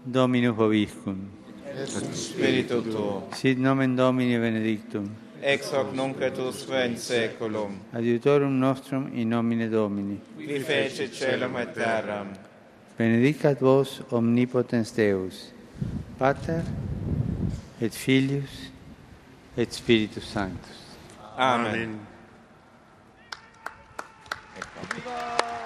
Dominus vobiscum. Et spiritu tuo. Sit nomen Domini benedictum. Ex hoc nunc et usque in saeculum. Adiutorum nostrum in nomine Domini. Qui fece caelum et terram. Benedicat vos omnipotens Deus, Pater et Filius et Spiritus Sanctus. Amen. Viva!